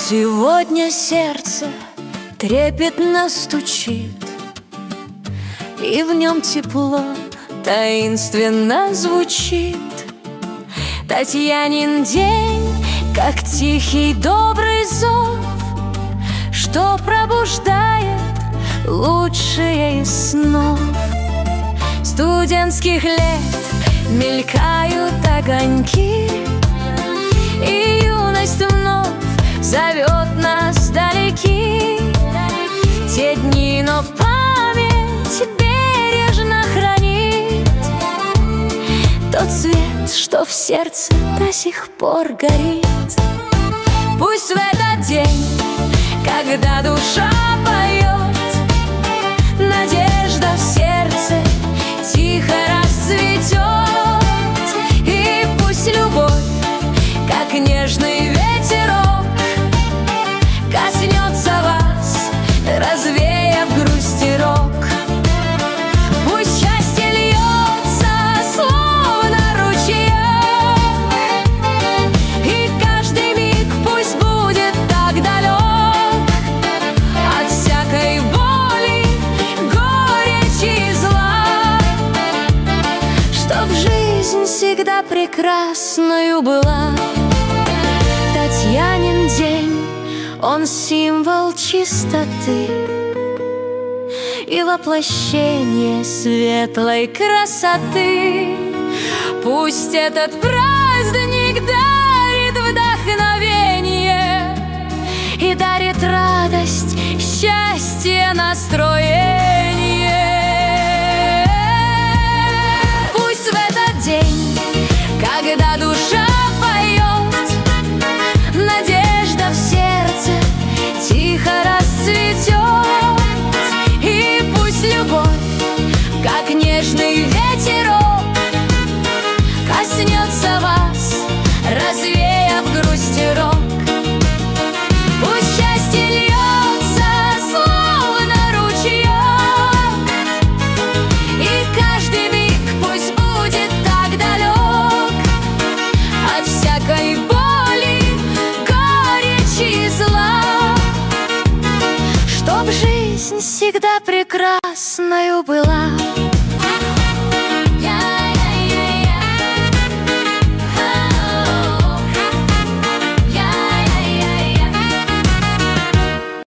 Сегодня сердце трепетно стучит, и в нем тепло таинственно звучит. Татьянин день, как тихий добрый зов, что пробуждает лучшие из снов. Студентских лет мелькают огоньки, и юность вновь зовет нас далеки. Те дни, но память бережно хранит тот свет, что в сердце до сих пор горит. Пусть в этот день, когда душа поет, надежда в сердце тихо расцветет. И пусть любовь, как нежный ветерок, коснется вас, развеяв грусть и рок. Пусть счастье льется, словно ручеек, и каждый миг пусть будет так далек от всякой боли, горечи и зла, чтоб жизнь всегда прекрасною была. Татьянин день, он символ чистоты и воплощение светлой красоты. Пусть этот праздник дарит вдохновение и дарит радость, счастье, настроение. Пусть в этот день, когда душа поет, надежда в сердце тихо расцветет. И пусть любовь, как нежный ветерок, коснется вас, развеяв грусть и рок. Пусть счастье льется, словно ручеек, и каждый миг пусть будет так далек от всякой боли, горечи и зла, чтоб жизнь всегда прекрасною была.